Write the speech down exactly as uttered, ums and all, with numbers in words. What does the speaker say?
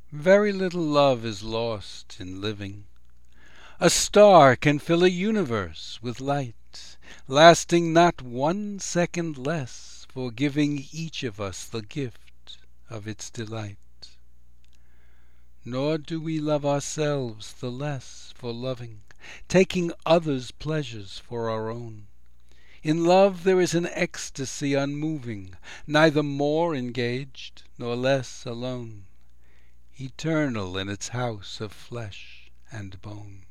Very little love is lost in living. A star can fill a universe with light, Lasting not one second less for giving Each of us the gift of its delight. Nor do we love ourselves the less for loving, Taking others' pleasures for our own. In love there is an ecstasy unmoving, Neither more engaged nor less alone, Eternal in its house of flesh and bone.